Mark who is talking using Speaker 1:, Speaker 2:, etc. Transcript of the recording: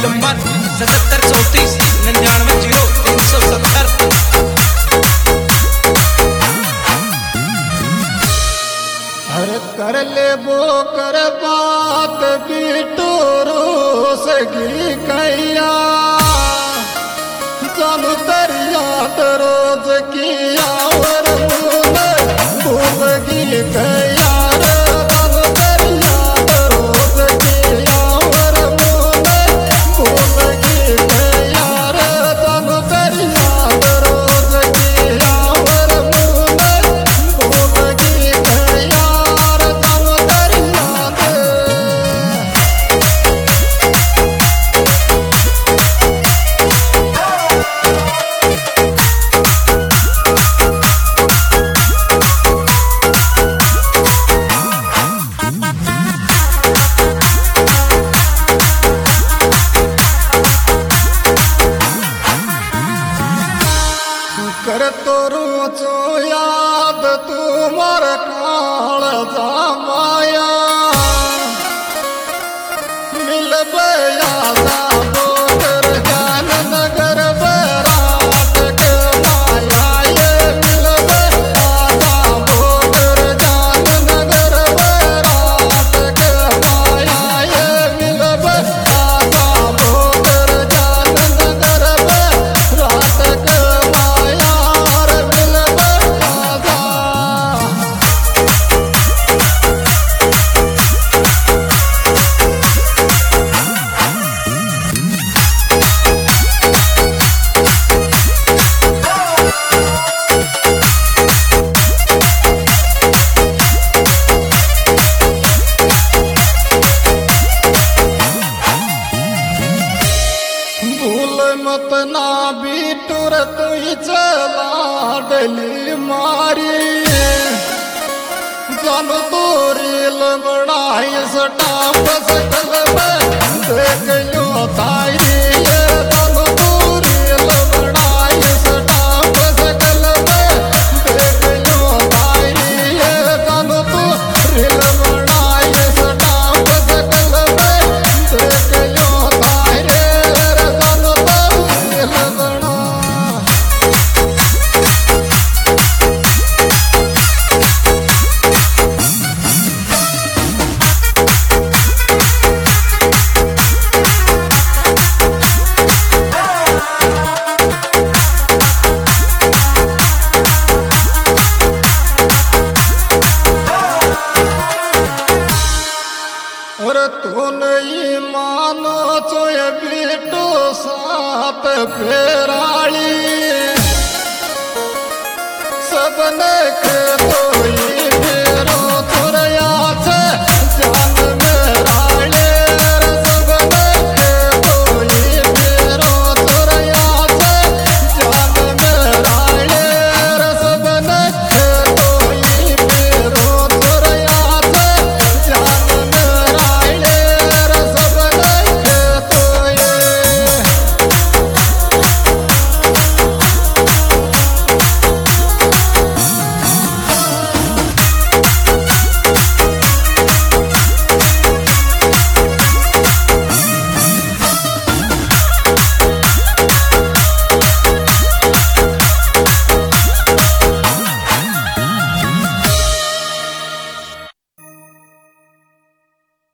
Speaker 1: Number 7734990370।
Speaker 2: हर कर ले वो कर बात बीटू रोसगी कैया जानू दरिया रोज की आवर भूलगी कैया कर तो रोचो याद तुमर काल माया मिल बयादा बोगर जान नगर बरात के माया ये मिल बयादा बोगर जान नगर बरात के माया ये मिल बयादा बोगर जान नगर बरात के मत ना बीटूर तुई चला डली मारी जानू तोरी लबड़ाई सटाप सकल देख लो ताई जानू तोरी लबड़ाई सटाप सकल देख लो ताई जानू तोरी लबड़ाई सटाप सकल देख लो ताई और तू नहीं मानो चोय बेटो सात फेराली सबने